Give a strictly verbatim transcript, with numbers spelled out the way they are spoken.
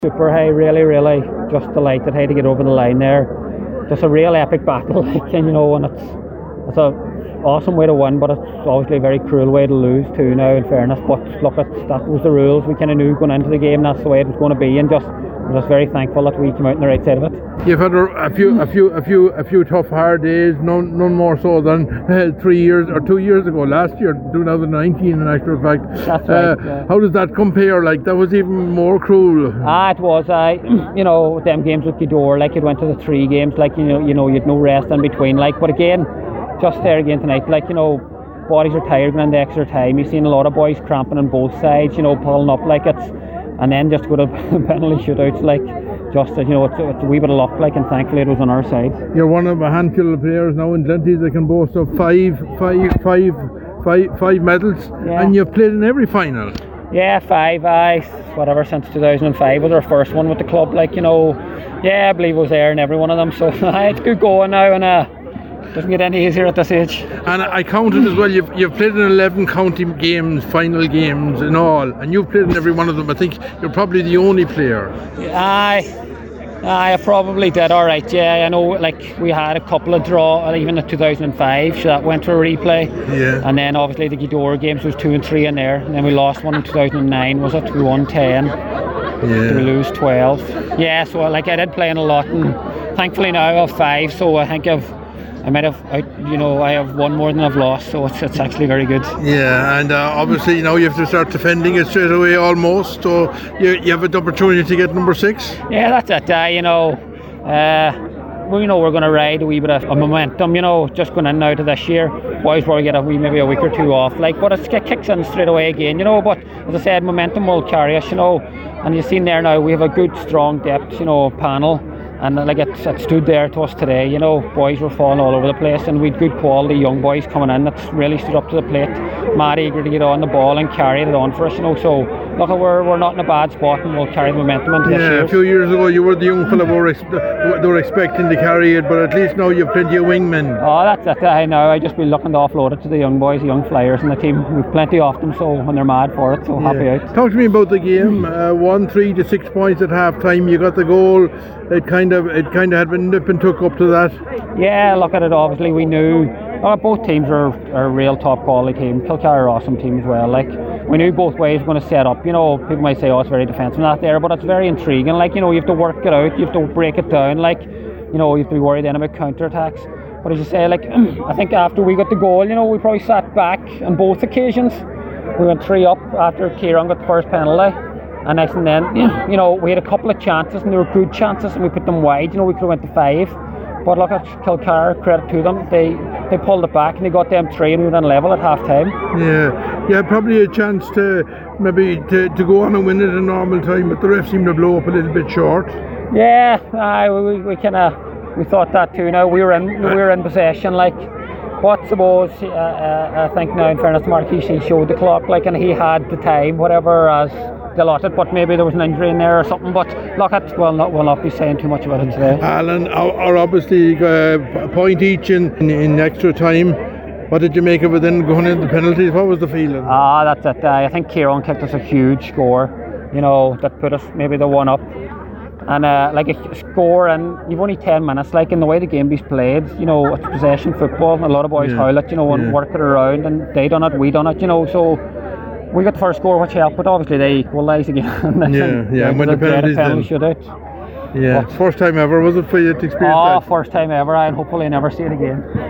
Super, hey, really, really just delighted hey, to get over the line there. Just a real epic battle, like, and you know, and it's it's a awesome way to win, but it's obviously a very cruel way to lose too now, in fairness. But look, at that was the rules. We kind of knew going into the game that's the way it was going to be, and just I'm just very thankful that we came out on the right side of it. You've had a, a few, a few, a few, a few tough, hard days. None, none more so than uh, three years or two years ago. Last year, twenty nineteen, in actual fact. That's right. Uh, yeah. How does that compare? Like that was even more cruel. Ah, it was. I, uh, you know, them games with Gweedore, like it went to the three games, like you know, you know, you'd no rest in between. Like, but again, just there again tonight, like you know, bodies are tired going into extra time. You've seen a lot of boys cramping on both sides, you know, pulling up like it's, and then just go to penalty shootouts, like. Just you know, it's, it's a wee bit of luck, like, and thankfully it was on our side. You're one of a handful of players now in Glenties that can boast of five, five, five, five, five medals, yeah. and you've played in every final. Yeah, five, I whatever since two thousand five was our first one with the club. Like you know, yeah, I believe I was there in every one of them. So it's good going now, and uh, doesn't get any easier at this age. And I counted as well. You've you've played in eleven county games, final games, and all, and you've played in every one of them. I think you're probably the only player. Aye. I probably did all right, yeah. I know, like, we had a couple of draw, even in two thousand five, so that went to a replay. Yeah. And then obviously the Gweedore games was two and three in there, and then we lost one in two thousand nine, was it? We won ten. Yeah. Did we lose twelve? Yeah, so like I did play in a lot, and thankfully now I have five, so I think I've I might have, I, you know, I have one more than I've lost, so it's it's actually very good. Yeah, and uh, obviously now you have to start defending it straight away almost, so you, you have an opportunity to get number six. Yeah, that's it. Uh, you know, uh, well, you know, we're going to ride a wee bit of a momentum. You know, just going in now to this year, boys probably get a wee maybe a week or two off, like, but it kicks in straight away again. You know, but as I said, momentum will carry us. You know, and you've seen there now we have a good, strong depth. You know, panel. And like it, it stood there to us today, you know, boys were falling all over the place, and we had good quality young boys coming in that's really stood up to the plate, mad eager to get on the ball and carry it on for us, you know. So look, we're we're not in a bad spot, and we'll carry the momentum into yeah, this year. A few years ago you were the young fella were ex- they were expecting to carry it, but at least now you've plenty of wingmen. Oh, that's it. I know. I just been looking to offload it to the young boys, the young flyers in the team. We've plenty of them, so when they're mad for it, so yeah. happy out. Talk to me about the game. Uh, one, three to six points at half time. You got the goal. It kind of it kind of had been nip and took up to that. Yeah, look at it. Obviously, we knew uh, both teams are, are a real top quality team. Kilcar are an awesome team as well. Like we knew both ways were going to set up. You know, people might say, "Oh, it's very defensive, not there," but it's very intriguing. Like you know, you have to work it out. You have to break it down. Like you know, you have to be worried then about counter attacks. But as you say, like I think after we got the goal, you know, we probably sat back on both occasions. We went three up after Kieran got the first penalty. And next and then, you know, we had a couple of chances, and they were good chances, and we put them wide. You know, we could have went to five, but look at Kilcar, credit to them. They they pulled it back, and they got them three, and we were then level at half time. Yeah, yeah, probably a chance to maybe to, to go on and win it in normal time, but the ref seemed to blow up a little bit short. Yeah, uh, we we kind of we thought that too. Now we were in we were in possession, like. But suppose uh, uh, I think now, in fairness to Marquis, he showed the clock, like, and he had the time, whatever as allotted. But maybe there was an injury in there or something. But look, at we'll not we'll not be saying too much about it today. Alan, are obviously uh, a point each in, in in extra time. What did you make of it then going into the penalties? What was the feeling? Ah, that's it. Uh, I think Kieran kicked us a huge score. You know, that put us maybe the one up. And uh, like a score, and you've only ten minutes. Like in the way the game is played, you know, it's possession football. A lot of boys yeah. howl it, you know, and yeah. work it around, and they done it, we done it, you know. So we got the first score, which helped, but obviously they equalised again. yeah, yeah. And when the penalties penalty then. shootout. Yeah. But first time ever was it for you to experience oh, that? first time ever, and hopefully never see it again.